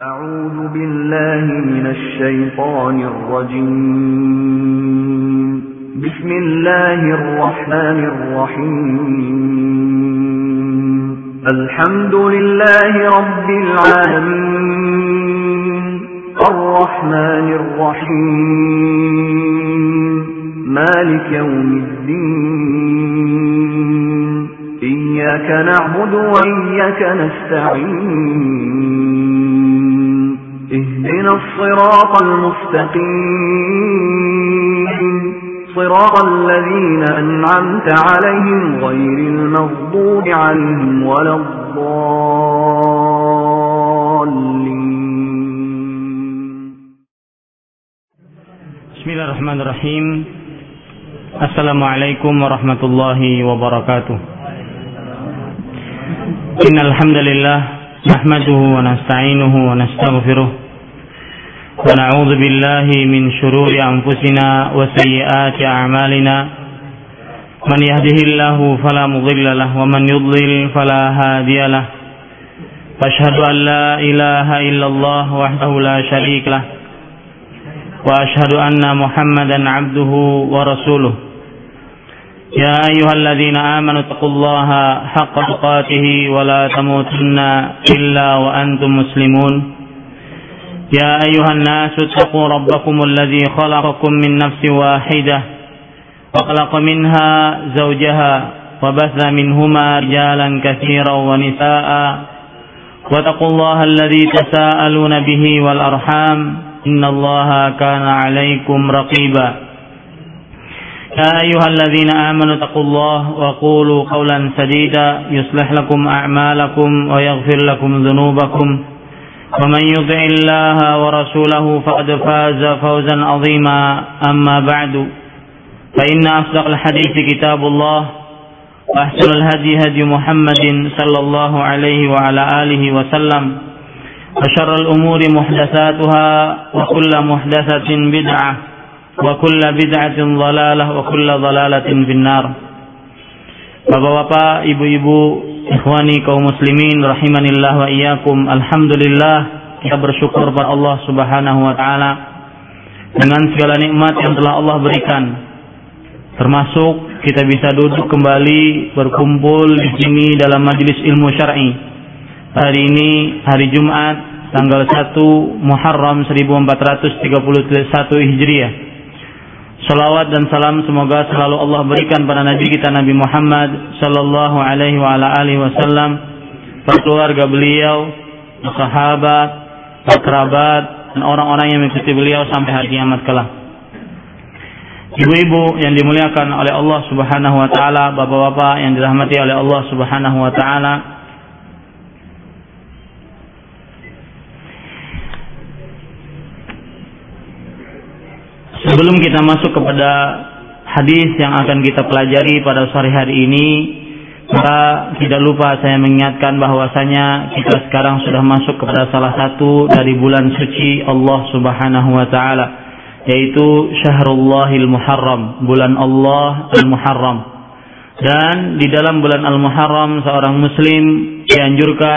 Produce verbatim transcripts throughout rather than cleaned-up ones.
أعوذ بالله من الشيطان الرجيم بسم الله الرحمن الرحيم الحمد لله رب العالمين الرحمن الرحيم مالك يوم الدين إياك نعبد وإياك نستعين اهدنا الصراط المستقيم صراط الذين أنعمت عليهم غير المغضوب عليهم ولا الضالين. Bismillahirrahmanirrahim. Assalamualaikum warahmatullahi wabarakatuh. Innal hamdalillah nahmaduhu wa nasta'inuhu wa nastaghfiruh wa na'udzu billahi min shururi anfusina wa sayyiati a'malina. Man yahdihillahu fala mudilla lahu wa man yudlil fala hadiya lahu. Asyhadu an la ilaha illallah wahdahu la syarika lahu wa asyhadu anna Muhammadan 'abduhu wa rasuluh. Ya ayyuhalladzina amanu taqullaha haqqa tuqatih wa la tamutunna illa wa antum muslimun. Ya ayyuhan nasu taqu rabbakumul ladzi khalaqakum min nafsin wahidah wa khalaqa minha zawjaha wa batha minhuma rijalan katsiran wa nisaa'a wa taqullaha alladzi tasaaluna bihi wal arham innallaha kana 'alaikum raqiba. يا أيها الذين آمنوا اتقوا الله وقولوا قولا سديدا يصلح لكم أعمالكم ويغفر لكم ذنوبكم ومن يطع الله ورسوله فقد فاز فوزا عظيما أما بعد فإن أصدق الحديث كتاب الله وأحسن الهدي هدي محمد صلى الله عليه وعلى آله وسلم وشر الأمور محدثاتها وكل محدثة بدعة wa kulla bid'atin dhalalah wa kulla dhalalatin finnar. Bapak-bapak, ibu-ibu, ikhwani kaum muslimin rahimanillah wa iyyakum. Alhamdulillah, kita bersyukur pada Allah Subhanahu wa taala dengan segala nikmat yang telah Allah berikan. Termasuk kita bisa duduk kembali berkumpul di sini dalam majelis ilmu syar'i. Hari ini hari Jumat tanggal satu Muharram seribu empat ratus tiga puluh satu Hijriah. Salawat dan salam semoga selalu Allah berikan pada Nabi kita Nabi Muhammad sallallahu alaihi wa ala alihi wasallam, para keluarga beliau, sahabat, kerabat, dan orang-orang yang mengikuti beliau sampai hari kiamat kelak. Ibu-ibu yang dimuliakan oleh Allah Subhanahu wa taala, bapak-bapak yang dirahmati oleh Allah Subhanahu wa taala, sebelum kita masuk kepada hadis yang akan kita pelajari pada sore hari ini, maka tidak lupa saya mengingatkan bahwasanya kita sekarang sudah masuk kepada salah satu dari bulan suci Allah Subhanahu wa taala, yaitu Syahrullahil Muharram, bulan Allah Al-Muharram. Dan di dalam bulan Al-Muharram seorang muslim dianjurkan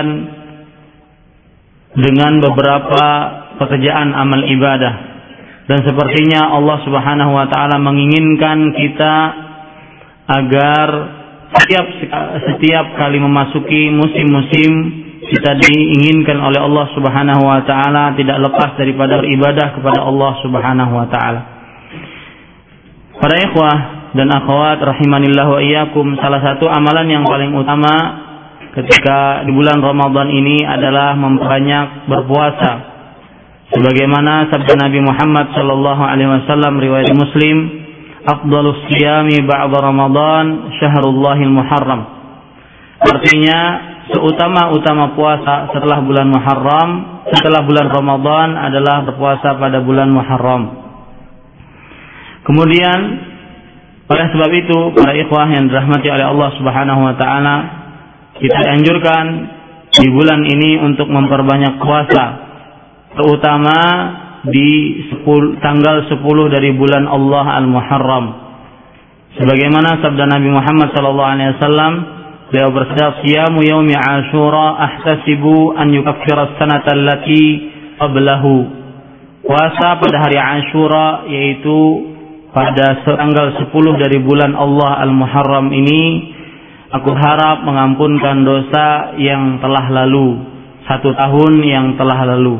dengan beberapa pekerjaan amal ibadah. Dan sepertinya Allah Subhanahu wa taala menginginkan kita agar setiap setiap kali memasuki musim-musim kita diinginkan oleh Allah Subhanahu wa taala tidak lepas daripada beribadah kepada Allah Subhanahu wa taala. Para ikhwah dan akhwat rahimanillah wa iyyakum, salah satu amalan yang paling utama ketika di bulan Ramadan ini adalah memperbanyak berpuasa. Sebagaimana sabda Nabi Muhammad sallallahu alaihi wasallam riwayat Muslim, afdhalus siyami ba'da Ramadan syahrullahil Muharram. Artinya seutama-utama puasa setelah bulan Muharram, setelah bulan Ramadan adalah berpuasa pada bulan Muharram. Kemudian oleh sebab itu para ikhwah yang dirahmati oleh Allah Subhanahu wa taala, kita anjurkan di bulan ini untuk memperbanyak puasa, terutama di sepuluh, tanggal sepuluh dari bulan Allah Al-Muharram. Sebagaimana sabda Nabi Muhammad sallallahu alaihi wasallam, beliau bersabda, "Siyamu yaumi Asyura ahtasibu an yukaffira as-sanata allati qablahu. Puasa pada hari Ashura, yaitu pada tanggal sepuluh dari bulan Allah Al-Muharram ini, aku harap mengampunkan dosa yang telah lalu, satu tahun yang telah lalu.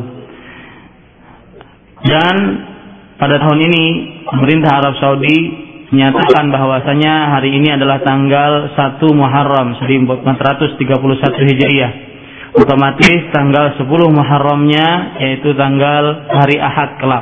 Dan pada tahun ini pemerintah Arab Saudi menyatakan bahwasanya hari ini adalah tanggal satu Muharram seribu empat ratus tiga puluh satu Hijriah. Otomatis tanggal sepuluh Muharramnya yaitu tanggal hari Ahad kelak.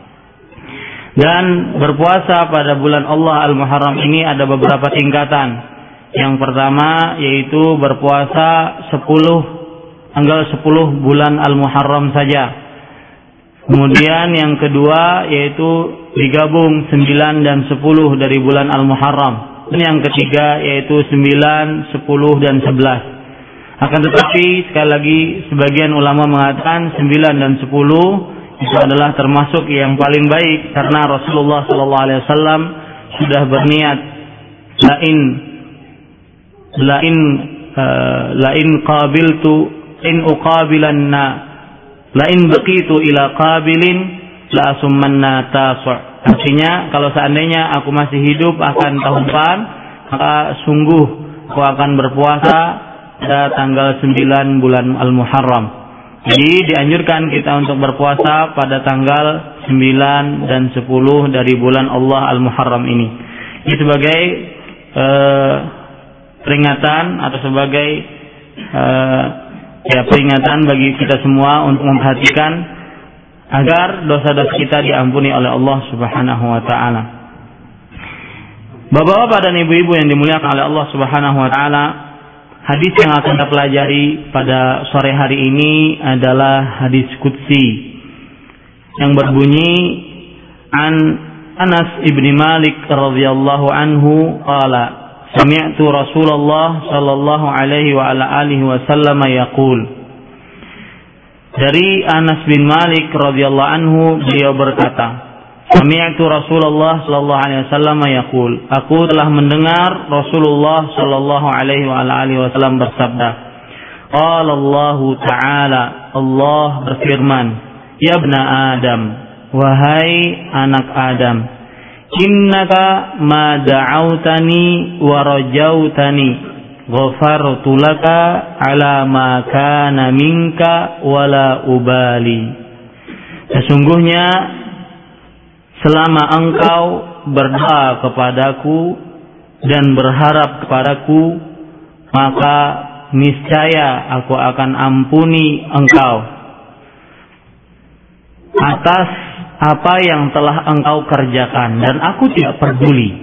Dan berpuasa pada bulan Allah Al-Muharram ini ada beberapa tingkatan. Yang pertama yaitu berpuasa sepuluh tanggal sepuluh bulan Al-Muharram saja. Kemudian yang kedua yaitu digabung sembilan dan sepuluh dari bulan Al-Muharram. Dan yang ketiga yaitu sembilan, sepuluh dan sebelas. Akan tetapi sekali lagi sebagian ulama mengatakan sembilan dan sepuluh itu adalah termasuk yang paling baik karena Rasulullah sallallahu alaihi wasallam sudah berniat lain lain uh, lain qabiltu in uqabilanna lain baqitu ila qabilin la asummanna tasu'. Artinya kalau seandainya aku masih hidup akan tahun depan, maka sungguh aku akan berpuasa pada tanggal sembilan bulan Al-Muharram. Jadi dianjurkan kita untuk berpuasa pada tanggal sembilan dan sepuluh dari bulan Allah Al-Muharram ini. Ini sebagai eh, peringatan atau sebagai eh, ya peringatan bagi kita semua untuk memperhatikan agar dosa-dosa kita diampuni oleh Allah Subhanahu wa taala. Bapak-bapak dan ibu-ibu yang dimuliakan oleh Allah Subhanahu wa taala, hadis yang akan kita pelajari pada sore hari ini adalah hadis qudsi yang berbunyi an Anas ibni Malik radhiyallahu anhu qala sami'tu Rasulullah sallallahu alaihi wa ala alihi wasallam yaqul. Dari Anas bin Malik radhiyallahu anhu beliau berkata, sami'tu Rasulullah sallallahu alaihi wasallam yaqul, aku telah mendengar Rasulullah sallallahu alaihi wa ala alihi wasallam bersabda, qala Allah taala, Allah berfirman, ya ibna Adam, wahai anak Adam, innaka ma da'autani wa rajautani ghafartu laka ala ma kana minka wala ubali. Sesungguhnya selama engkau berdoa kepadaku dan berharap kepadaku, maka niscaya aku akan ampuni engkau atas apa yang telah engkau kerjakan, dan aku tidak peduli.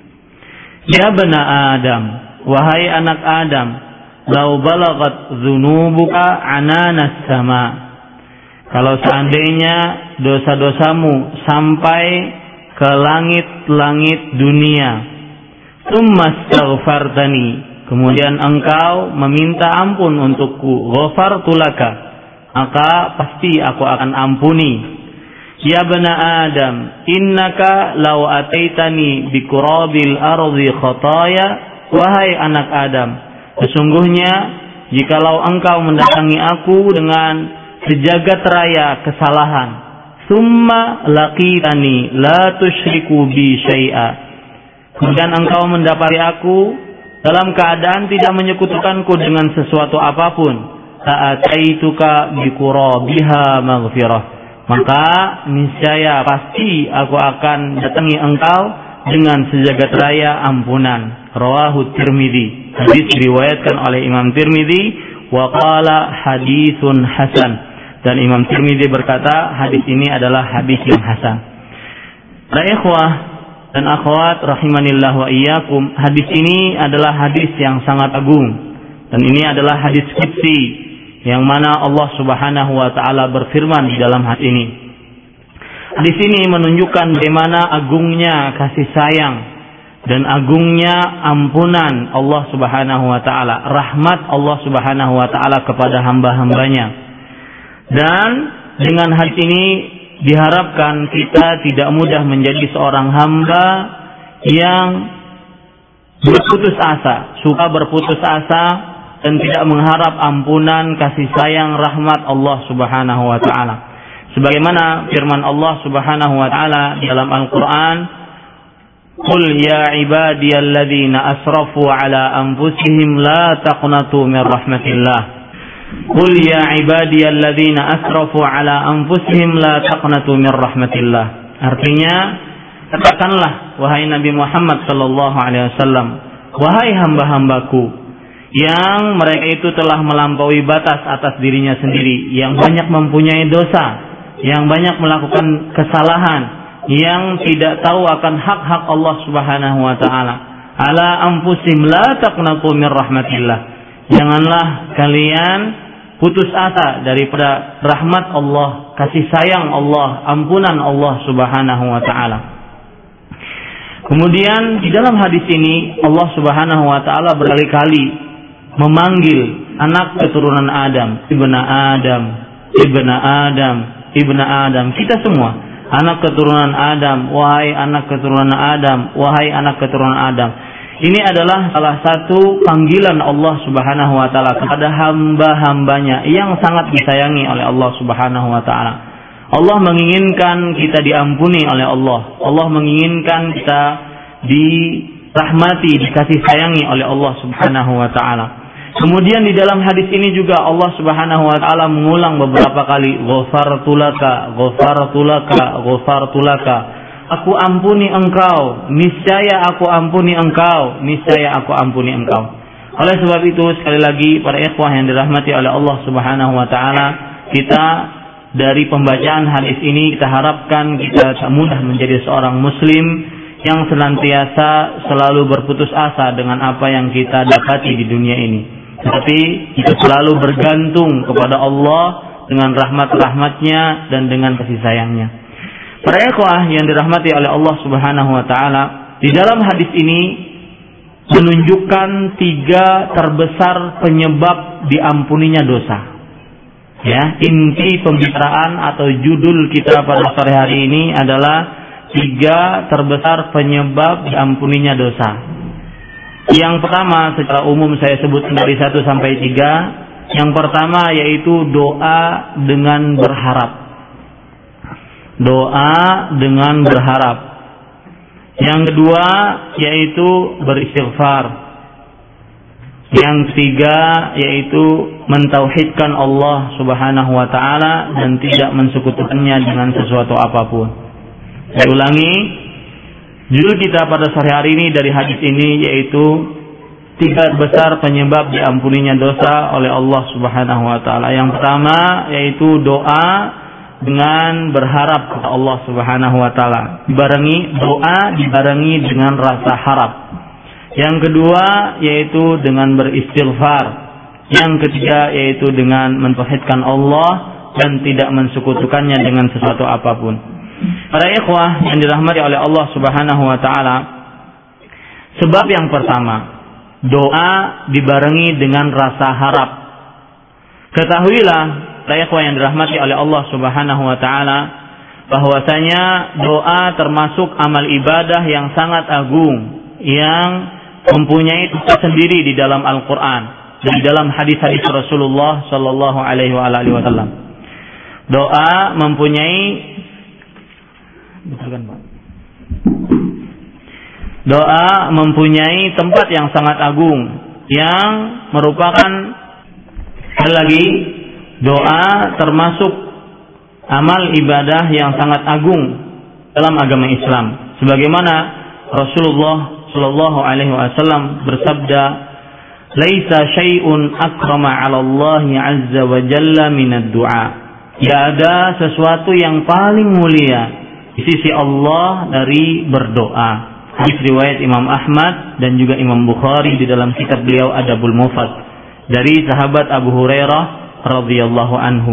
Ya bani Adam, wahai anak Adam, lau balagat dzunubuka ananas sama. Kalau seandainya dosa-dosamu sampai ke langit-langit dunia, tsummastaghfartani, kemudian engkau meminta ampun untukku, ghafartu laka, maka pasti aku akan ampuni. Ya bani Adam, innaka law ataitani biqurabil ardi khataya, wahai anak Adam, sesungguhnya jikalau engkau mendatangi aku dengan sejagat raya kesalahan, summa laqitani la tusyriku bi syai'a, kemudian engkau mendapati aku dalam keadaan tidak menyekutukanku dengan sesuatu apapun, ta'ataituka biqurabiha maghfirah, maka niscaya pasti aku akan datangi engkau dengan sejagat raya ampunan. Rawahu Tirmidzi. Hadis diriwayatkan oleh Imam Tirmidzi wa qala haditsun hasan. Dan Imam Tirmidzi berkata hadis ini adalah hadis yang hasan. Para ikhwah dan akhwat rahimanillah wa iyyakum, hadis ini adalah hadis yang sangat agung, dan ini adalah hadis qudsi yang mana Allah Subhanahu wa taala berfirman di dalam hadis ini. Hadis ini menunjukkan bagaimana agungnya kasih sayang dan agungnya ampunan Allah Subhanahu wa taala, rahmat Allah Subhanahu wa taala kepada hamba-hambanya. Dan dengan hadis ini diharapkan kita tidak mudah menjadi seorang hamba yang berputus asa, suka berputus asa dan tidak mengharap ampunan, kasih sayang, rahmat Allah Subhanahu wa taala. Sebagaimana firman Allah Subhanahu wa taala dalam Al-Qur'an, "Qul ya ibadiyalladzina asrafu ala anfusihim la taqnatu min rahmatillah." Qul ya ibadiyalladzina asrafu ala anfusihim la taqnatu min rahmatillah. Artinya, katakanlah wahai Nabi Muhammad sallallahu alaihi wasallam, wahai hamba-hambaku yang mereka itu telah melampaui batas atas dirinya sendiri, yang banyak mempunyai dosa, yang banyak melakukan kesalahan, yang tidak tahu akan hak-hak Allah Subhanahu wa taala. Ala anfusihim la taqnatu min rahmatillah. Janganlah kalian putus asa daripada rahmat Allah, kasih sayang Allah, ampunan Allah Subhanahu wa taala. Kemudian di dalam hadis ini Allah Subhanahu wa taala berkali-kali memanggil anak keturunan Adam, ibna Adam, ibna Adam, ibna Adam, kita semua anak keturunan Adam, wahai anak keturunan Adam, wahai anak keturunan Adam. Ini adalah salah satu panggilan Allah Subhanahu wa taala kepada hamba-hambanya yang sangat disayangi oleh Allah Subhanahu wa taala. Allah menginginkan kita diampuni oleh Allah. Allah menginginkan kita dirahmati, dikasih sayangi oleh Allah Subhanahu wa taala. Kemudian di dalam hadis ini juga Allah Subhanahu wa taala mengulang beberapa kali, ghafartu laka, ghafartu laka, ghafartu laka. Aku ampuni engkau, niscaya aku ampuni engkau, niscaya aku ampuni engkau. Oleh sebab itu, sekali lagi para ikhwah yang dirahmati oleh Allah Subhanahu wa taala, kita dari pembacaan hadis ini kita harapkan kita mudah menjadi seorang muslim yang senantiasa selalu berputus asa dengan apa yang kita dapati di dunia ini. Tetapi kita selalu bergantung kepada Allah dengan rahmat-rahmatnya dan dengan kasih sayangnya. Para ikhwah yang dirahmati oleh Allah Subhanahu wa taala, di dalam hadis ini menunjukkan tiga terbesar penyebab diampuninya dosa. Ya, inti pembicaraan atau judul kita pada sore hari ini adalah tiga terbesar penyebab diampuninya dosa. Yang pertama secara umum saya sebut dari satu sampai tiga. Yang pertama yaitu doa dengan berharap. Doa dengan berharap. Yang kedua yaitu beristighfar. Yang ketiga yaitu mentauhidkan Allah Subhanahu wa taala dan tidak mensekutukannya dengan sesuatu apapun. Saya ulangi, judul kita pada sore hari ini dari hadis ini yaitu tiga besar penyebab diampuninya dosa oleh Allah Subhanahu wa taala. Yang pertama yaitu doa dengan berharap kepada Allah Subhanahu wa taala. Dibarengi doa dibarengi dengan rasa harap. Yang kedua yaitu dengan beristighfar. Yang ketiga yaitu dengan mentauhidkan Allah dan tidak mensekutukannya dengan sesuatu apapun. Para ikhwah yang dirahmati oleh Allah Subhanahu wa taala, sebab yang pertama, doa dibarengi dengan rasa harap. Ketahuilah para ikhwah yang dirahmati oleh Allah Subhanahu wa taala, bahwasanya doa termasuk amal ibadah yang sangat agung yang mempunyai tugas sendiri di dalam Al-Qur'an dan di dalam hadis-hadis Rasulullah sallallahu alaihi wasallam. Doa mempunyai betul kan, Pak? Doa mempunyai tempat yang sangat agung yang merupakan, sekali lagi, doa termasuk amal ibadah yang sangat agung dalam agama Islam. Sebagaimana Rasulullah sallallahu alaihi wasallam bersabda, "Laisa syai'un akrama 'ala Allah 'azza wa jalla minad du'a." Tidak ada sesuatu yang paling mulia di sisi Allah dari berdoa. Hadis riwayat Imam Ahmad dan juga Imam Bukhari di dalam kitab beliau Adabul Mufrad dari sahabat Abu Hurairah radhiyallahu anhu.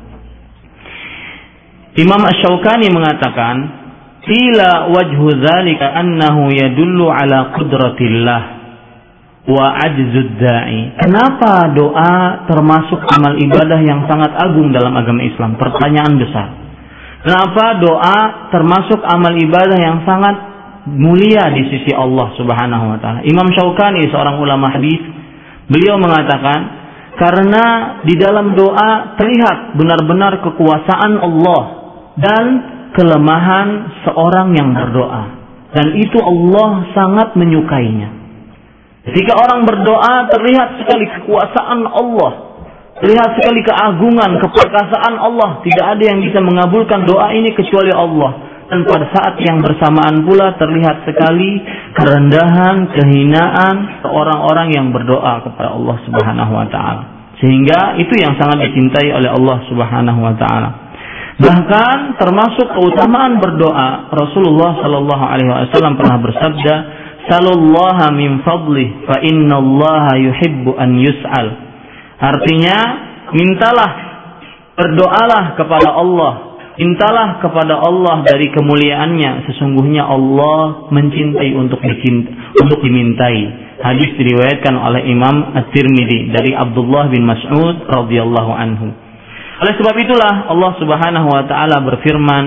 Imam Asy-Syaukani mengatakan, "Qila wajhu dzalika annahu yadullu ala qudratillah wa ajzud da'i." Kenapa doa termasuk amal ibadah yang sangat agung dalam agama Islam? Pertanyaan besar. Kenapa doa termasuk amal ibadah yang sangat mulia di sisi Allah Subhanahu wa taala? Imam Syaukani, seorang ulama hadis, beliau mengatakan Karena di dalam doa terlihat benar-benar kekuasaan Allah dan kelemahan seorang yang berdoa. Dan itu Allah sangat menyukainya. Ketika orang berdoa terlihat sekali kekuasaan Allah. Terlihat sekali keagungan, keperkasaan Allah. Tidak ada yang bisa mengabulkan doa ini kecuali Allah. Dan pada saat yang bersamaan pula terlihat sekali kerendahan, kehinaan orang-orang yang berdoa kepada Allah Subhanahu wa taala. Sehingga itu yang sangat dicintai oleh Allah Subhanahu wa taala. Bahkan termasuk keutamaan berdoa, Rasulullah sallallahu alaihi wasallam pernah bersabda, "Salullaha min fadlih fa innallaha yuhibbu an yus'al." Artinya, mintalah, berdoalah kepada Allah. Mintalah kepada Allah dari kemuliaannya. Sesungguhnya Allah mencintai untuk dicintai, untuk dimintai. Hadis diriwayatkan oleh Imam At-Tirmidzi dari Abdullah bin Mas'ud radhiyallahu anhu. Oleh sebab itulah Allah Subhanahu wa taala berfirman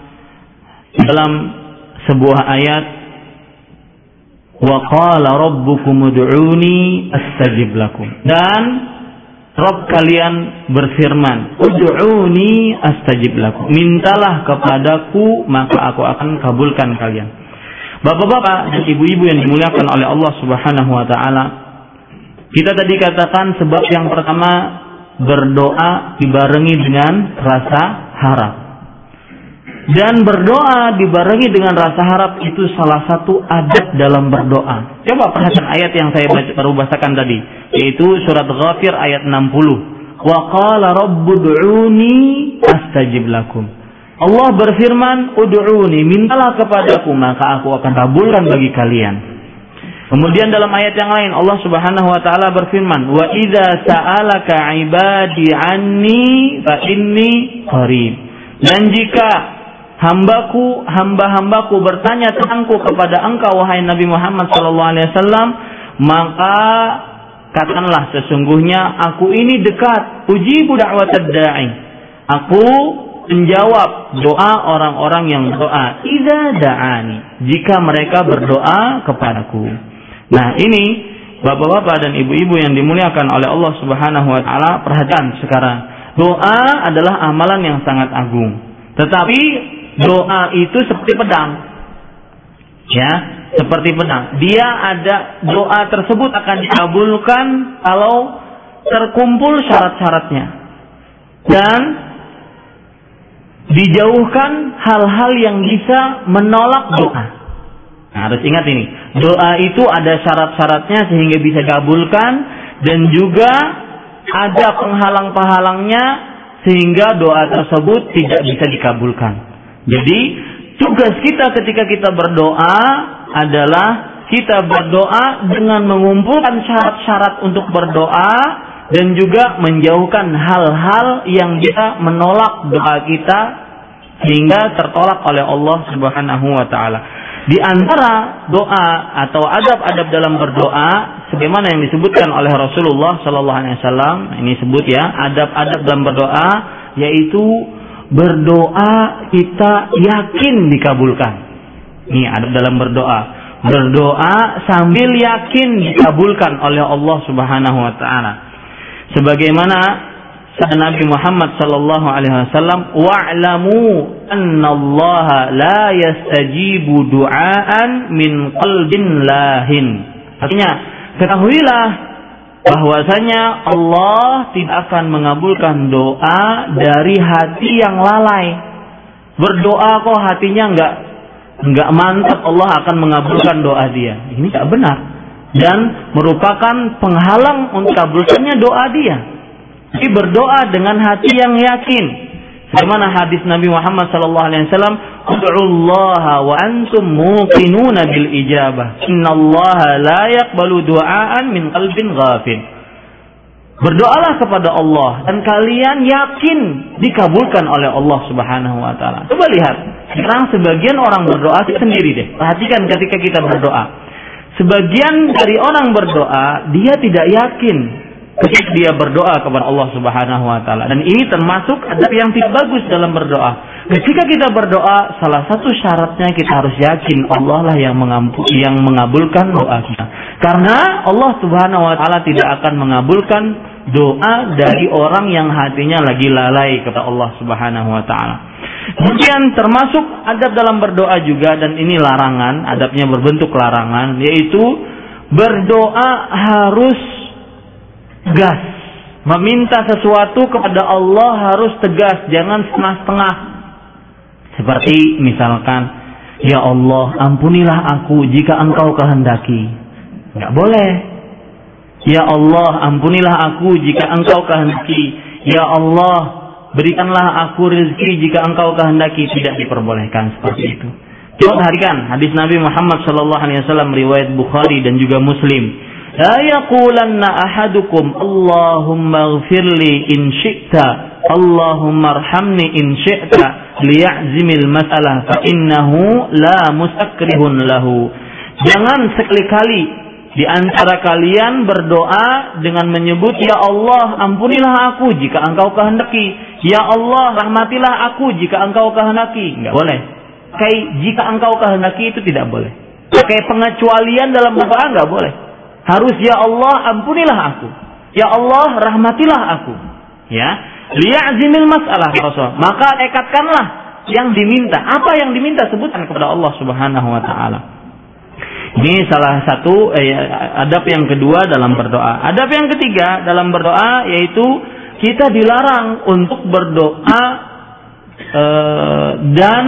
dalam sebuah ayat, "Wa qala rabbukum ud'uni astajib lakum." Dan Rabb kalian berfirman, "Ud'uni astajib lakum." Mintalah kepadaku maka aku akan kabulkan kalian. Bapak-bapak dan ibu-ibu yang dimuliakan oleh Allah Subhanahu wa taala, kita tadi katakan sebab yang pertama, berdoa dibarengi dengan rasa harap. Dan berdoa dibarengi dengan rasa harap itu salah satu adab dalam berdoa. Coba perhatikan ayat yang saya baru bacakan tadi, yaitu surat Ghafir ayat enam puluh. Wa qala rabbud'uni astajib lakum. Allah berfirman, "Ud'uni, mintalah kepadaku maka aku akan kabulkan bagi kalian." Kemudian dalam ayat yang lain Allah Subhanahu wa taala berfirman, "Wa idza sa'alaka 'ibadi 'anni fa inni qarib." Dan jika hambaku, hamba-hambaku bertanya tentangku kepada engkau wahai Nabi Muhammad sallallahu alaihi wasallam, maka katakanlah sesungguhnya aku ini dekat, ujibu da'watad da'i. Aku menjawab doa orang-orang yang berdoa, idza da'ani, jika mereka berdoa kepadaku. Nah, ini bapak-bapak dan ibu-ibu yang dimuliakan oleh Allah Subhanahu wa taala, perhatikan sekarang. Doa adalah amalan yang sangat agung. Tetapi doa itu seperti pedang. Ya, seperti pedang. Dia ada, doa tersebut akan dikabulkan kalau terkumpul syarat-syaratnya. Dan dijauhkan hal-hal yang bisa menolak doa. Nah, harus ingat ini. Doa itu ada syarat-syaratnya sehingga bisa dikabulkan, dan juga ada penghalang-penghalangnya sehingga doa tersebut tidak bisa dikabulkan. Jadi tugas kita ketika kita berdoa adalah kita berdoa dengan mengumpulkan syarat-syarat untuk berdoa dan juga menjauhkan hal-hal yang bisa menolak doa kita sehingga tertolak oleh Allah Subhanahu wa taala. Di antara doa atau adab-adab dalam berdoa sebagaimana yang disebutkan oleh Rasulullah sallallahu alaihi wasallam, ini sebut ya, adab-adab dalam berdoa yaitu berdoa kita yakin dikabulkan. Ini adab dalam berdoa. Berdoa sambil yakin dikabulkan oleh Allah Subhanahu wa taala. Sebagaimana sabda Nabi Muhammad sallallahu alaihi wasallam, wa'lamu annallaha la yastajibu du'aan min qalbin lahin. Artinya, ketahuilah bahwasanya Allah tidak akan mengabulkan doa dari hati yang lalai. Berdoa kok hatinya enggak enggak mantap, Allah akan mengabulkan doa dia. Ini tidak benar dan merupakan penghalang untuk kabulkannya doa dia. Jadi berdoa dengan hati yang yakin. Bagaimana hadis Nabi Muhammad sallallahu alaihi wasallam, "Ud'ullaha wa antum muqinuna bil ijabah. Innallaha la yaqbalu du'aan min qalbin ghafil." Berdoalah kepada Allah dan kalian yakin dikabulkan oleh Allah Subhanahu wa taala. Coba lihat, sekarang sebagian orang berdoa sendiri deh. Perhatikan ketika kita berdoa. Sebagian dari orang berdoa, dia tidak yakin ketika dia berdoa kepada Allah Subhanahu wa taala. Dan ini termasuk adab yang tidak bagus dalam berdoa. Ketika kita berdoa, salah satu syaratnya kita harus yakin Allah lah yang mengampu, yang mengabulkan doa kita. Karena Allah Subhanahu wa taala tidak akan mengabulkan doa dari orang yang hatinya lagi lalai kepada Allah Subhanahu wa taala. Kemudian termasuk adab dalam berdoa juga, dan ini larangan, adabnya berbentuk larangan, yaitu berdoa harus gas. Meminta sesuatu kepada Allah harus tegas, jangan setengah-setengah. Seperti misalkan, ya Allah, ampunilah aku jika Engkau kehendaki. Enggak boleh. Ya Allah, ampunilah aku jika Engkau kehendaki. Ya Allah, berikanlah aku rezeki jika Engkau kehendaki. Tidak diperbolehkan seperti itu. Coba perhatikan hadis Nabi Muhammad sallallahu alaihi wasallam riwayat Bukhari dan juga Muslim. La yaqulanna ahadukum Allahumma ighfirli in syi'ta, Allahumma arhamni in syi'ta, liya'zimil mas'alah fa innahu la musakrihun lahu. Jangan sekali-kali di antara kalian berdoa dengan menyebut, ya Allah, ampunilah aku jika Engkau kehendaki. Ya Allah, rahmatilah aku jika Engkau kehendaki. Enggak boleh. Kayak jika Engkau kehendaki itu tidak boleh. Kayak pengecualian dalam doa enggak boleh. Harus ya Allah, ampunilah aku. Ya Allah, rahmatilah aku. Ya, liya'zimil mas'alah Rasul. Maka ekatkanlah yang diminta. Apa yang diminta sebutkan kepada Allah Subhanahu wa taala. Ini salah satu eh, adab yang kedua dalam berdoa. Adab yang ketiga dalam berdoa yaitu kita dilarang untuk berdoa eh, dan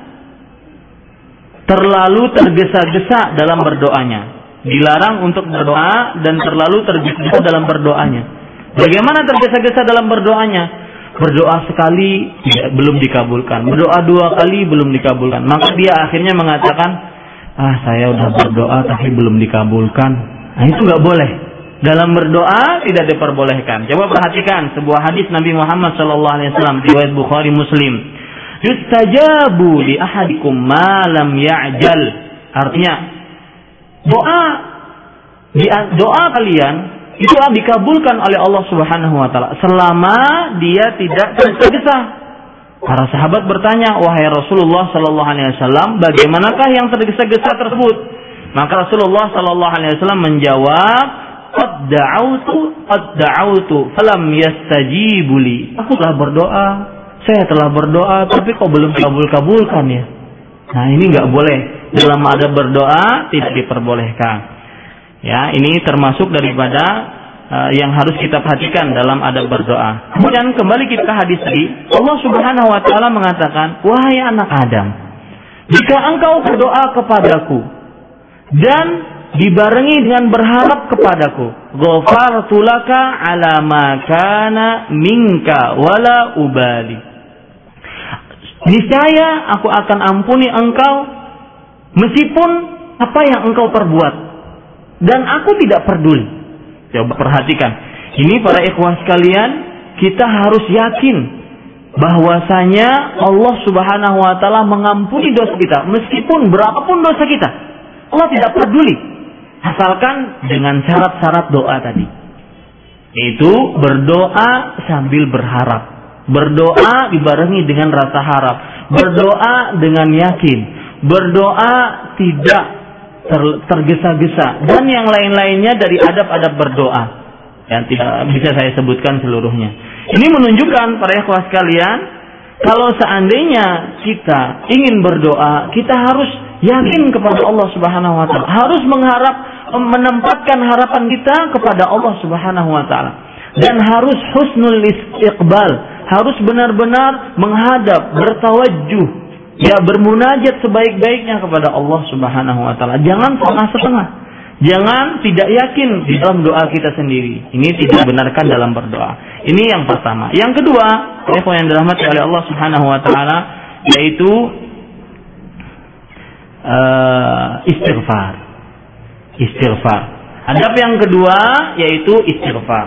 terlalu tergesa-gesa dalam berdoanya. Dilarang untuk berdoa dan terlalu tergesa-gesa dalam berdoanya. Bagaimana tergesa-gesa dalam berdoanya? Berdoa sekali tidak, belum dikabulkan. Berdoa dua kali belum dikabulkan. Maka dia akhirnya mengatakan, ah saya udah berdoa tapi belum dikabulkan. Nah itu nggak boleh. Dalam berdoa tidak diperbolehkan. Coba perhatikan sebuah hadis Nabi Muhammad sallallahu alaihi wasallam riwayat Bukhari Muslim. Yustajabu li ahadikum ma lam ya'jal. Artinya doa doa kalian itu dikabulkan oleh Allah Subhanahu wa taala selama dia tidak tergesa-gesa. Para sahabat bertanya, wahai Rasulullah sallallahu alaihi wasallam, bagaimanakah yang tergesa-gesa tersebut? Maka Rasulullah sallallahu alaihi wasallam menjawab, qad da'autu qad da'autu falam yastajibu li. Aku telah berdoa, saya telah berdoa tapi kok belum dikabul-kabulkan ya. Nah, ini enggak boleh. Dalam adab berdoa tidak diperbolehkan. Ya, ini termasuk daripada uh, yang harus kita perhatikan dalam adab berdoa. Kemudian kembali kita ke hadis tadi, Allah Subhanahu wa taala mengatakan, "Wahai anak Adam, jika engkau berdoa kepadaku dan dibarengi dengan berharap kepadaku, ghafartu laka ala ma kana minka wala ubali." Niscaya aku akan ampuni engkau meskipun apa yang engkau perbuat, dan aku tidak peduli. Coba perhatikan. Ini para ikhwan sekalian, kita harus yakin bahwasanya Allah Subhanahu wa taala mengampuni dosa kita meskipun berapapun dosa kita. Allah tidak peduli, asalkan dengan syarat-syarat doa tadi. Itu berdoa sambil berharap. Berdoa dibarengi dengan rasa harap. Berdoa dengan yakin. Berdoa tidak ter, tergesa-gesa, dan yang lain-lainnya dari adab-adab berdoa yang tidak bisa saya sebutkan seluruhnya. Ini menunjukkan para ikhwah sekalian, kalau seandainya kita ingin berdoa, kita harus yakin kepada Allah Subhanahu wa taala, harus mengharap, menempatkan harapan kita kepada Allah Subhanahu wa taala, dan harus husnul istiqbal, harus benar-benar menghadap, bertawajjuh, ya, bermunajat sebaik-baiknya kepada Allah Subhanahu wa taala. Jangan setengah-setengah. Jangan tidak yakin di dalam doa kita sendiri. Ini tidak dibenarkan dalam berdoa. Ini yang pertama. Yang kedua, yang dirahmati oleh Allah Subhanahu wa taala, yaitu uh, istighfar. Istighfar. Adab yang kedua yaitu istighfar.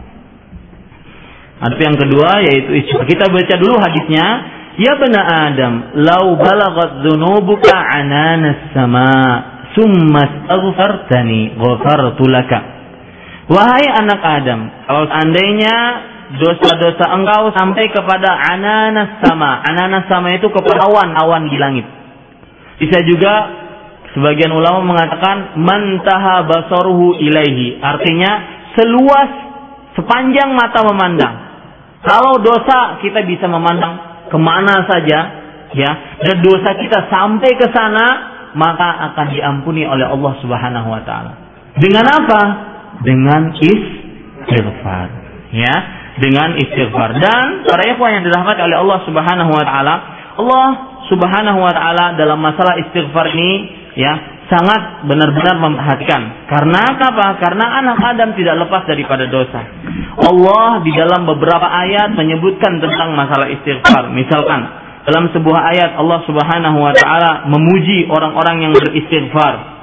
Adab yang kedua yaitu istighfar. Kita baca dulu hadisnya. Ya bani Adam, lau balagat dzunubuka ananas sama, summa astaghfartani, ghafartu laka. Wahai anak Adam, kalau seandainya dosa-dosa engkau sampai kepada ananas sama. Ananas sama itu kepada awan-awan di langit. Bisa juga sebagian ulama mengatakan mantaha basaruhu ilaihi, artinya seluas sepanjang mata memandang. Kalau dosa kita bisa memandang kemana saja, ya, dan dosa kita sampai ke sana, maka akan diampuni oleh Allah Subhanahu wa taala. Dengan apa? Dengan istighfar, ya, dengan istighfar. Dan para ikhwan yang dirahmati oleh Allah Subhanahu wa taala, Allah Subhanahu wa taala dalam masalah istighfar ini, ya, sangat benar-benar memperhatikan. Karena apa? Karena anak Adam tidak lepas daripada dosa. Allah di dalam beberapa ayat menyebutkan tentang masalah istighfar. Misalkan dalam sebuah ayat Allah Subhanahu wa taala memuji orang-orang yang beristighfar.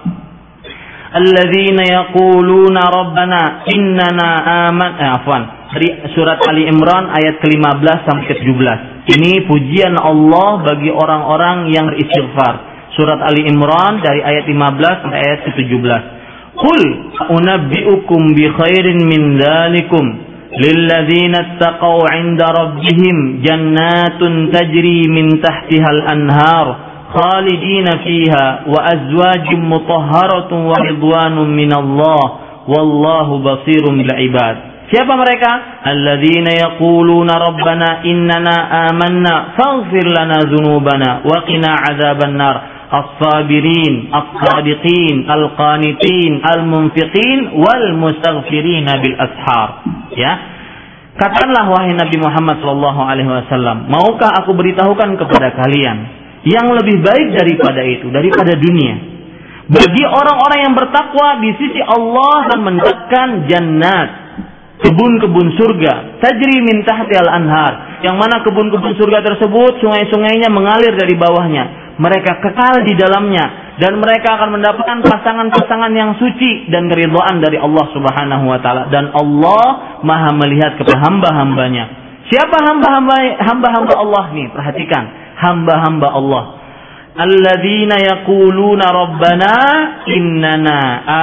Alladzina yaquluna rabbana innana aman eh, afwan dari surat Ali Imran ayat ke lima belas sampai ke tujuh belas. Ini pujian Allah bagi orang-orang yang beristighfar. Surat Ali Imran dari ayat lima belas sampai ayat ke tujuh belas. Qul unabbiukum bi khairin min dzalikum lilladzina ittaqaw 'inda rabbihim jannatun tajri min tahtihal anhar khalidina fiha wa azwajum mutahharatun wa ridwanun minallah wallahu basirun bil ibad. Siapa mereka? Alladzina yaquluna rabbana innana amanna faghfir lana dzunubana wa qina 'adzaban nar. As-sabirin, as-sadiqin, al-qanitin, al-munfiqin, wal-mustaghfirin bil ashar. Ya. Katakanlah wahai Nabi Muhammad sallallahu alaihi wasallam, maukah aku beritahukan kepada kalian yang lebih baik daripada itu, daripada dunia? Bagi orang-orang yang bertakwa di sisi Allah akan mendapatkan jannat, kebun-kebun surga, tajri min tahtil anhar, yang mana kebun-kebun surga tersebut sungai-sungainya mengalir dari bawahnya. Mereka kekal di dalamnya dan mereka akan mendapatkan pasangan-pasangan yang suci dan keridhaan dari Allah Subhanahu wa taala, dan Allah Maha melihat kepada hamba-hambanya. Siapa hamba-hamba hamba-hamba Allah nih? Perhatikan, hamba-hamba Allah. Alladzina yaquluna rabbana innana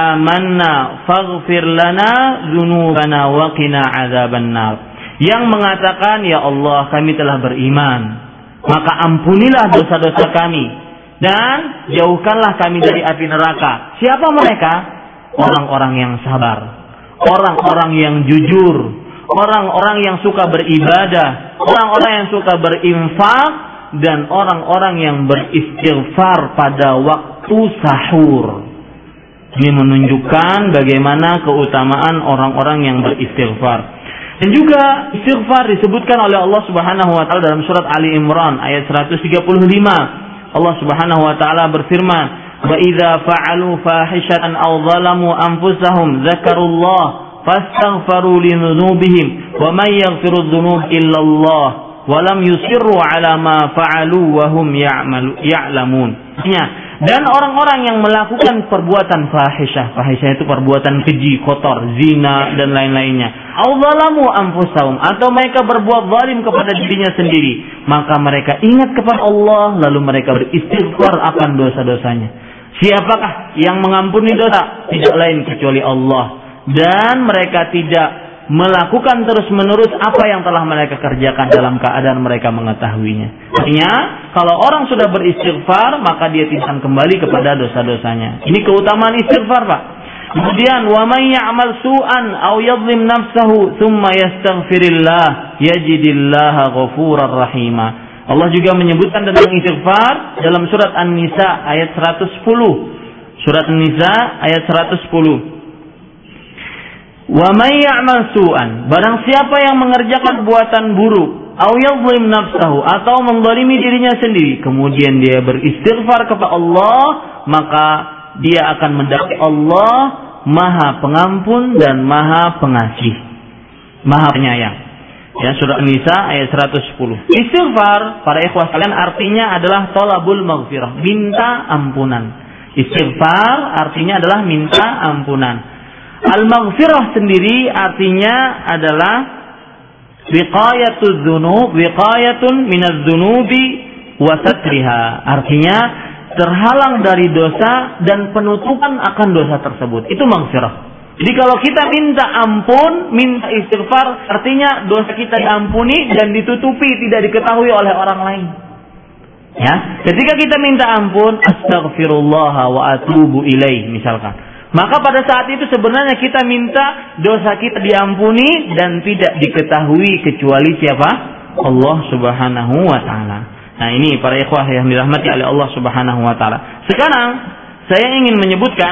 amanna faghfir lana dzunubana wa qina adzaban nar. Yang mengatakan, ya Allah, kami telah beriman, maka ampunilah dosa-dosa kami dan jauhkanlah kami dari api neraka. Siapa mereka? Orang-orang yang sabar, orang-orang yang jujur, orang-orang yang suka beribadah, orang-orang yang suka berinfak, dan orang-orang yang beristighfar pada waktu sahur. Ini menunjukkan bagaimana keutamaan orang-orang yang beristighfar. Dan juga istighfar disebutkan oleh Allah Subhanahu wa taala dalam surat Ali Imran ayat seratus tiga puluh lima. Allah Subhanahu wa taala berfirman, "Wa idza fa'alu fahishatan aw zalamu anfusahum dzakarullah fastaghfiru li dzunubihim wa may yaghfiru dzunub illa Allah wa lam yusirru 'ala ma fa'alu wa hum ya'lamun." Dan orang-orang yang melakukan perbuatan fahisyah, fahisyah itu perbuatan keji, kotor, zina dan lain-lainnya. Auzalamu anfusahum, atau mereka berbuat zalim kepada dirinya sendiri, maka mereka ingat kepada Allah lalu mereka beristighfar akan dosa-dosanya. Siapakah yang mengampuni dosa? Tidak lain kecuali Allah. Dan mereka tidak melakukan terus-menerus apa yang telah mereka kerjakan dalam keadaan mereka mengetahuinya. Artinya, kalau orang sudah beristighfar, maka dia tidak akan kembali kepada dosa-dosanya. Ini keutamaan istighfar, Pak. Kemudian, wa may ya'mal su'an aw yadhlim nafsahu tsumma yastaghfirillah yajidillaha ghafurar rahima. Allah juga menyebutkan tentang istighfar dalam surat An-Nisa ayat seratus sepuluh. Surat An-Nisa ayat seratus sepuluh. Wa may ya'mal su'an, barang siapa yang mengerjakan buatan buruk, aw yadhlim nafsahu, atau menzalimi dirinya sendiri, kemudian dia beristighfar kepada Allah, maka dia akan mendapat Allah Maha Pengampun dan Maha Pengasih, Maha Penyayang. Ya, surah An-Nisa ayat seratus sepuluh. Istighfar, para ikhwah sekalian, artinya adalah talabul maghfirah, minta ampunan. Istighfar artinya adalah minta ampunan. Al-maghfirah sendiri artinya adalah wiqayatuz dzunub, wiqayatun minadz dzunubi wa satriha. Artinya terhalang dari dosa dan penutupan akan dosa tersebut. Itu maghfirah. Jadi kalau kita minta ampun, minta istighfar, artinya dosa kita diampuni dan ditutupi, tidak diketahui oleh orang lain. Ya, ketika kita minta ampun, astaghfirullah wa atubu ilaih misalkan. Maka pada saat itu sebenarnya kita minta dosa kita diampuni dan tidak diketahui kecuali siapa? Allah Subhanahu wa taala. Nah, ini para ikhwah yang dirahmati oleh Allah Subhanahu wa taala. Sekarang saya ingin menyebutkan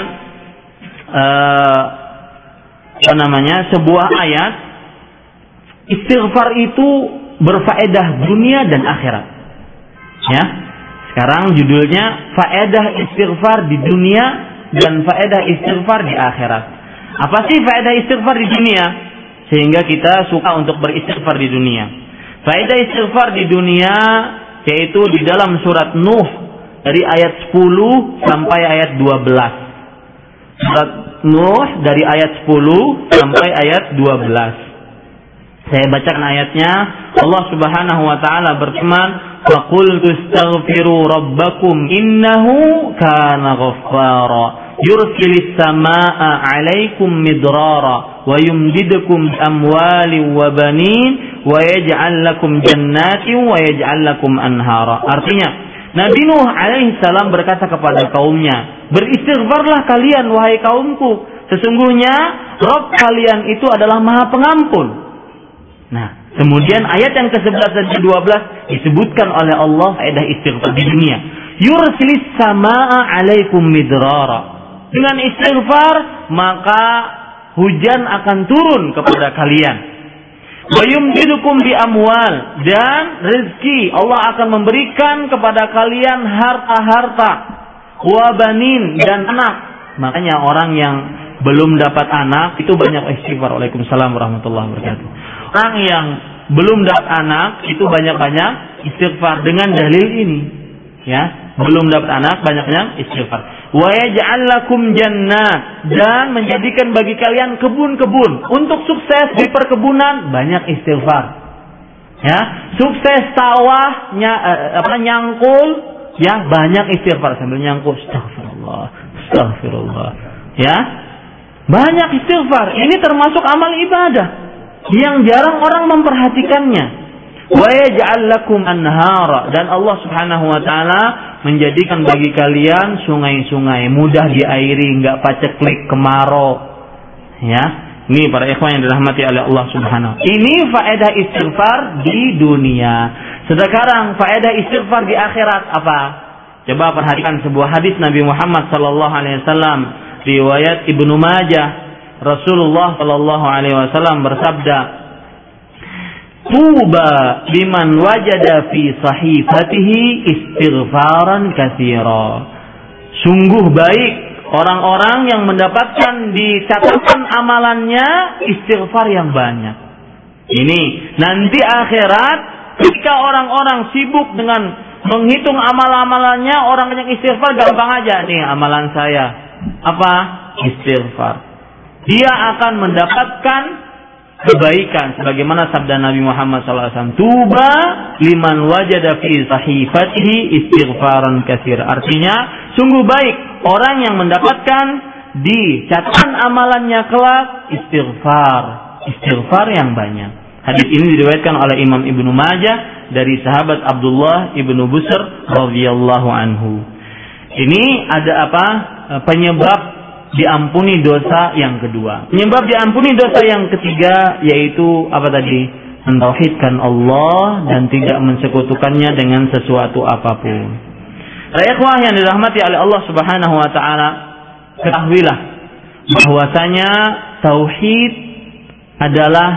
uh, apa namanya? sebuah ayat. Istighfar itu berfaedah dunia dan akhirat. Ya. Sekarang judulnya faedah istighfar di dunia dan faedah istighfar di akhirat. Apa sih faedah istighfar di dunia? Sehingga kita suka untuk beristighfar di dunia. Faedah istighfar di dunia yaitu di dalam surat Nuh dari ayat sepuluh sampai ayat dua belas. Surat Nuh dari ayat sepuluh sampai ayat dua belas. Saya bacakan ayatnya. Allah Subhanahu wa taala berfirman, "Faqul tastaghfiru rabbakum innahu kana ghaffara yursilis samaa'a 'alaikum midrara wa yumdidukum amwalin wa banin wa yaj'al lakum jannatin wa yaj'al lakum anhara." Artinya, Nabi Nuh alaihi salam berkata kepada kaumnya, "Beristighfarlah kalian wahai kaumku, sesungguhnya Rabb kalian itu adalah Maha Pengampun." Nah, kemudian ayat yang ke sebelas dan ke dua belas disebutkan oleh Allah faedah istighfar di dunia. Yursilis samaa'a 'alaikum midrara. Dengan istighfar maka hujan akan turun kepada kalian. Wa yumdidukum bi amwal, dan rezeki Allah akan memberikan kepada kalian harta-harta, wa banin, dan anak. Makanya orang yang belum dapat anak itu banyak istighfar. Waalaikumsalam warahmatullahi wabarakatuh. Orang yang belum dapat anak itu banyak-banyak istighfar dengan dalil ini. Ya, belum dapat anak banyak-banyak istighfar. Wa yaj'al lakum jannat, dan menjadikan bagi kalian kebun-kebun. Untuk sukses di perkebunan banyak istighfar. Ya, sukses sawahnya apa nyangkul, ya banyak istighfar sambil nyangkul. Astagfirullah, astagfirullah. Ya, banyak istighfar. Ini termasuk amal ibadah yang jarang orang memperhatikannya. Wa yaj'al lakum anhara, dan Allah Subhanahu wa taala menjadikan bagi kalian sungai-sungai mudah diairi, enggak paceklik kemarau. Ya, ini para ikhwan yang dirahmati oleh Allah Subhanahu. Ini faedah istighfar di dunia. Sekarang faedah istighfar di akhirat apa? Coba perhatikan sebuah hadis Nabi Muhammad sallallahu alaihi wasallam, riwayat Ibnu Majah. Rasulullah sallallahu alaihi wasallam bersabda, "Tuba liman wajada fi sahifatihi istighfaran katsira." Sungguh baik orang-orang yang mendapatkan di catatan amalannya istighfar yang banyak. Ini nanti akhirat ketika orang-orang sibuk dengan menghitung amal-amalannya, orang yang istighfar gampang aja nih amalan saya. Apa? Istighfar. Dia akan mendapatkan kebaikan sebagaimana sabda Nabi Muhammad sallallahu alaihi wasallam, "Tuba liman wajada fi sahifatihi istighfaran katsira." Artinya, sungguh baik orang yang mendapatkan di catatan amalannya kelak istighfar, istighfar yang banyak. Hadis ini diriwayatkan oleh Imam Ibnu Majah dari sahabat Abdullah Ibnu Busr radhiyallahu anhu. Ini ada apa? Penyebab diampuni dosa yang kedua. Penyebab diampuni dosa yang ketiga yaitu apa tadi? Mentauhidkan Allah dan tidak mensekutukannya dengan sesuatu apapun. Ikhwah yang dirahmati oleh Allah Subhanahu wa taala, ketahuilah bahwasanya tauhid adalah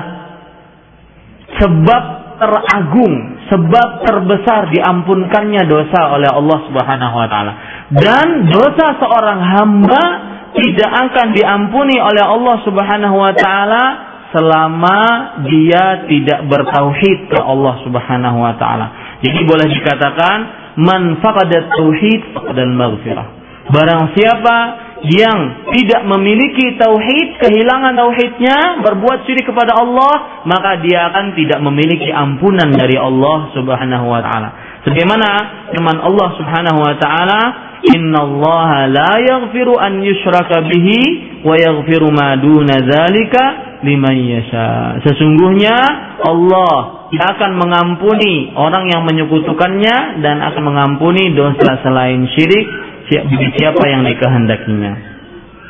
sebab teragung, sebab terbesar diampunkannya dosa oleh Allah Subhanahu wa taala. Dan dosa seorang hamba tidak akan diampuni oleh Allah Subhanahu wa taala selama dia tidak bertauhid ke Allah Subhanahu wa taala. Jadi boleh dikatakan man faqada tauhid faqadal maghfirah. Barang siapa yang tidak memiliki tauhid, kehilangan tauhidnya, berbuat syirik kepada Allah, maka dia akan tidak memiliki ampunan dari Allah Subhanahu wa taala. Sebagaimana firman Allah Subhanahu wa taala, "Innallaha la yaghfiru an yushraka bihi wa yaghfiru ma duna dzalika liman yasha." Sesungguhnya Allah akan mengampuni orang yang menyekutukannya dan akan mengampuni dosa selain syirik bagi siapa yang dikehendakinya.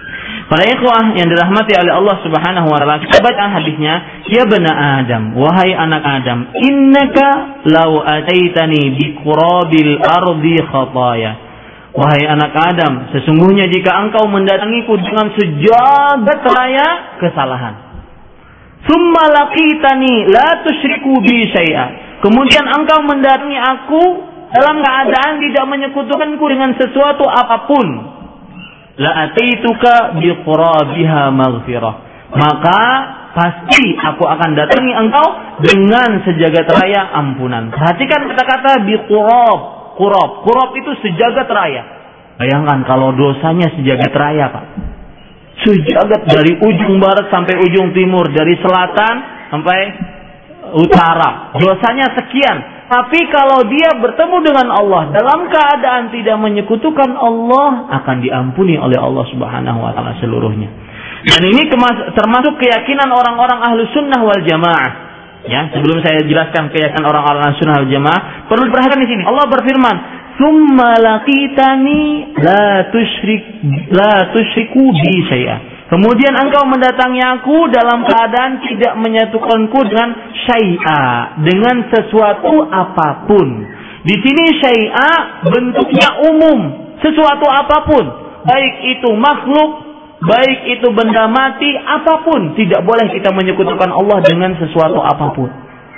Para ikhwah yang dirahmati oleh Allah Subhanahu wa taala, kita baca hadisnya, ya bani Adam, wahai anak Adam, innaka law ataitani bi qurabil ardi khataya. Wahai anak Adam, sesungguhnya jika engkau mendatangiku dengan sejagat raya kesalahan. Summa laqitani la tusyriku bi syai'a. Kemudian engkau mendatangi aku dalam keadaan tidak menyekutukanku dengan sesuatu apapun. La ataituka bi qurabiha maghfirah. Maka pasti aku akan datangi engkau dengan sejagat raya ampunan. Perhatikan kata-kata bi qurab. Qurab. Qurab itu sejagat raya. Bayangkan kalau dosanya sejagat raya, Pak. Sejagat dari ujung barat sampai ujung timur, dari selatan sampai utara. Dosanya sekian. Tapi kalau dia bertemu dengan Allah dalam keadaan tidak menyekutukan Allah, akan diampuni oleh Allah Subhanahu wa taala seluruhnya. Dan ini termasuk keyakinan orang-orang ahlu sunnah wal jamaah. Ya, sebelum saya jelaskan keyakinan orang-orang ahlu sunnah wal jamaah, perlu diperhatikan di sini. Allah berfirman, "Tsumma laqitani la tusyrik la tusyriku bi syai'a." Kemudian engkau mendatangi aku dalam keadaan tidak menyatukanku dengan syai'a, dengan sesuatu apapun. Di sini syai'a bentuknya umum, sesuatu apapun, baik itu makhluk, baik itu benda mati, apapun, tidak boleh kita menyekutukan Allah dengan sesuatu apapun.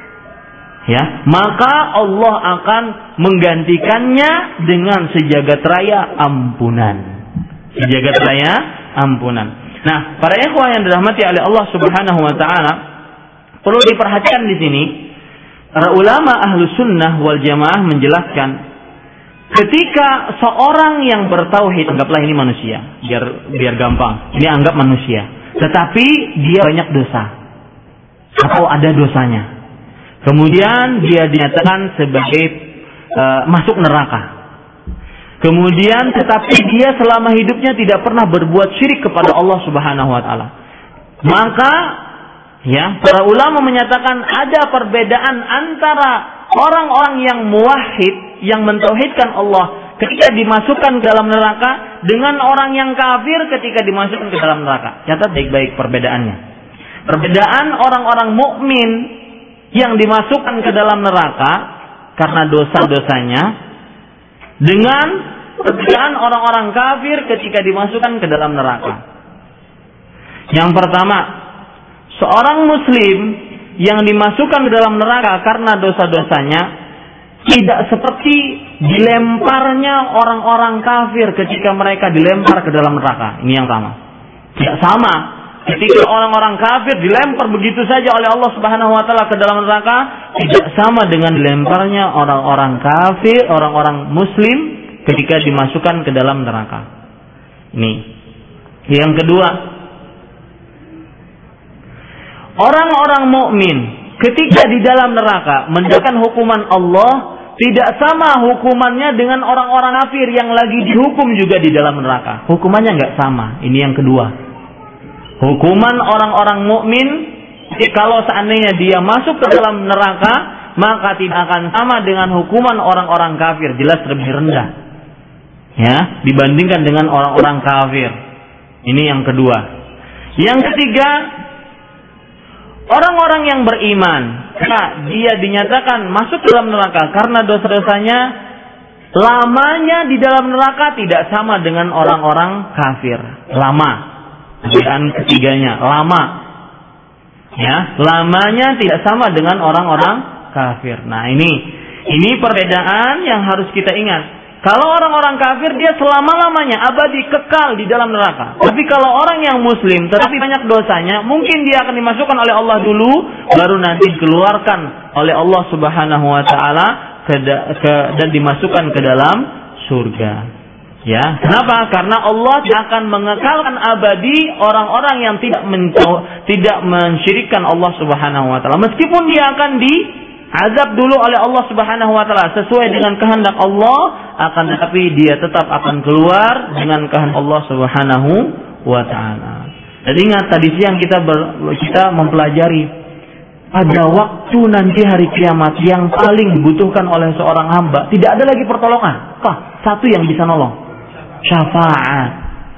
Ya, maka Allah akan menggantikannya dengan sejagat raya ampunan. Sejagat raya ampunan. Nah, para ikhwah yang dirahmati oleh Allah Subhanahu wa taala, perlu diperhatikan di sini, para ulama ahlu sunnah wal jamaah menjelaskan, ketika seorang yang bertauhid, anggaplah ini manusia, biar biar gampang, ini anggap manusia, tetapi dia banyak dosa atau ada dosanya, kemudian dia dinyatakan sebagai uh, masuk neraka. Kemudian tetapi dia selama hidupnya tidak pernah berbuat syirik kepada Allah Subhanahu wa taala. Maka ya, para ulama menyatakan ada perbedaan antara orang-orang yang muwahhid, yang mentauhidkan Allah ketika dimasukkan ke dalam neraka, dengan orang yang kafir ketika dimasukkan ke dalam neraka. Catat baik-baik perbedaannya. Perbedaan orang-orang mukmin yang dimasukkan ke dalam neraka karena dosa-dosanya, dengan perbedaan orang-orang kafir ketika dimasukkan ke dalam neraka. Yang pertama, seorang muslim yang dimasukkan ke dalam neraka karena dosa-dosanya tidak seperti dilemparnya orang-orang kafir ketika mereka dilempar ke dalam neraka. Ini yang pertama. Tidak sama. Ketika orang-orang kafir dilempar begitu saja oleh Allah Subhanahu wa taala ke dalam neraka, tidak sama dengan dilemparnya orang-orang kafir, orang-orang muslim ketika dimasukkan ke dalam neraka. Ini. Yang kedua, orang-orang mukmin ketika di dalam neraka mendapatkan hukuman Allah tidak sama hukumannya dengan orang-orang kafir yang lagi dihukum juga di dalam neraka. Hukumannya nggak sama. Ini yang kedua. Hukuman orang-orang mukmin kalau seandainya dia masuk ke dalam neraka, maka tidak akan sama dengan hukuman orang-orang kafir, jelas lebih rendah. Ya, dibandingkan dengan orang-orang kafir. Ini yang kedua. Yang ketiga, orang-orang yang beriman, nah, dia dinyatakan masuk dalam neraka karena dosa-dosanya, lamanya di dalam neraka tidak sama dengan orang-orang kafir. Lama. Perbedaan ketiganya, lama. Ya, lamanya tidak sama dengan orang-orang kafir. Nah, ini ini perbedaan yang harus kita ingat. Kalau orang-orang kafir dia selama-lamanya abadi kekal di dalam neraka. Tapi kalau orang yang muslim tetapi banyak dosanya, mungkin dia akan dimasukkan oleh Allah dulu, baru nanti dikeluarkan oleh Allah Subhanahu wa taala ke, ke, dan dimasukkan ke dalam surga. Ya, kenapa? Karena Allah akan mengekalkan abadi orang-orang yang tidak mencau, tidak mensyirikkan Allah Subhanahu wa taala. Meskipun dia akan di azab dulu oleh Allah Subhanahu wa taala sesuai dengan kehendak Allah, akan tetapi dia tetap akan keluar dengan kehendak Allah Subhanahu wa taala. Dan ingat tadi siang kita ber, kita mempelajari pada waktu nanti hari kiamat yang paling dibutuhkan oleh seorang hamba, tidak ada lagi pertolongan. Apa? Satu yang bisa nolong. Syafaat.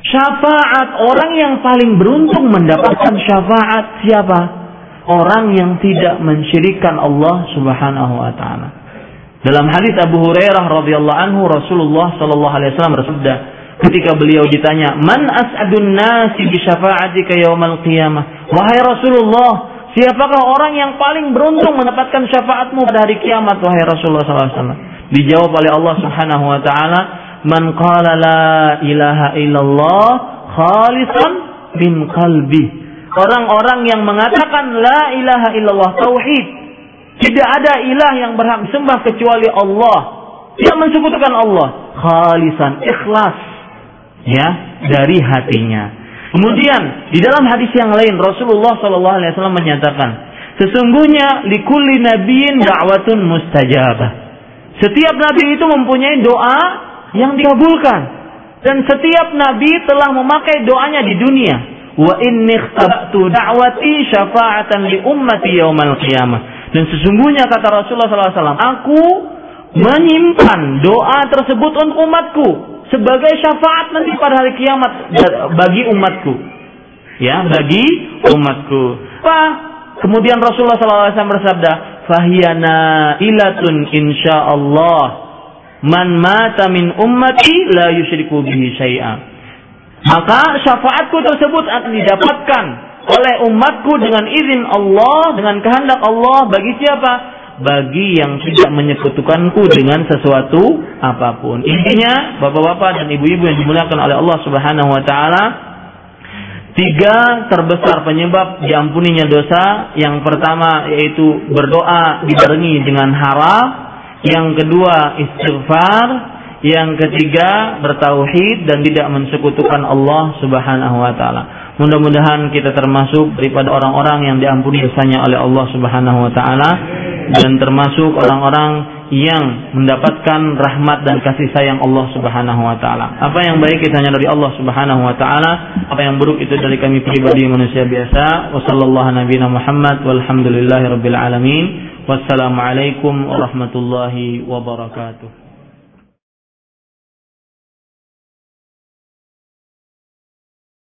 Syafaat, orang yang paling beruntung mendapatkan syafaat siapa? Orang yang tidak mensyirikkan Allah Subhanahu wa taala. Dalam hadis Abu Hurairah radhiyallahu anhu, Rasulullah sallallahu alaihi wasallam bersabda ketika beliau ditanya, "Man as'adun nasi bi syafa'atika yaumal qiyamah?" Wahai Rasulullah, siapakah orang yang paling beruntung mendapatkan syafaatmu pada hari kiamat, wahai Rasulullah sallallahu alaihi wasallam? Dijawab oleh Allah Subhanahu wa taala, "Man qala la ilaha illallah khalisan min qalbi." Orang-orang yang mengatakan la ilaha illallah, tauhid, tidak ada ilah yang berhak disembah kecuali Allah, tidak mensekutukan Allah, khalisan, ikhlas, ya, dari hatinya. Kemudian di dalam hadis yang lain Rasulullah sallallahu alaihi wasallam menyatakan, sesungguhnya likulli nabiyyin da'watun mustajabah. Setiap nabi itu mempunyai doa yang dikabulkan, dan setiap nabi telah memakai doanya di dunia. Wa inni ikhtabtu da'wati syafa'atan li ummati yaumal qiyamah. Dan sesungguhnya kata Rasulullah sallallahu alaihi wasallam, aku menyimpan doa tersebut untuk umatku sebagai syafaat nanti pada hari kiamat bagi umatku. Ya, bagi umatku. Apa? Kemudian Rasulullah sallallahu alaihi wasallam bersabda, "Fahiyana ilatun insyaallah man mata min ummati la yusyriku bihi syai'a." Maka syafaatku tersebut akan didapatkan oleh umatku dengan izin Allah, dengan kehendak Allah. Bagi siapa? Bagi yang tidak menyekutukanku dengan sesuatu apapun. Intinya, bapak-bapak dan ibu-ibu yang dimuliakan oleh Allah Subhanahu wa taala, tiga terbesar penyebab diampuninya dosa. Yang pertama yaitu berdoa dibarengi dengan harap. Yang kedua istighfar. Yang ketiga bertauhid dan tidak mensekutukan Allah Subhanahu wa taala. Mudah-mudahan kita termasuk daripada orang-orang yang diampuni dosanya oleh Allah Subhanahu wa taala dan termasuk orang-orang yang mendapatkan rahmat dan kasih sayang Allah Subhanahu wa taala. Apa yang baik itu hanya dari Allah Subhanahu wa taala, apa yang buruk itu dari kami pribadi manusia biasa. Wassallallahu nabiyana Muhammad walhamdulillahirabbil alamin. Wassalamualaikum warahmatullahi wabarakatuh.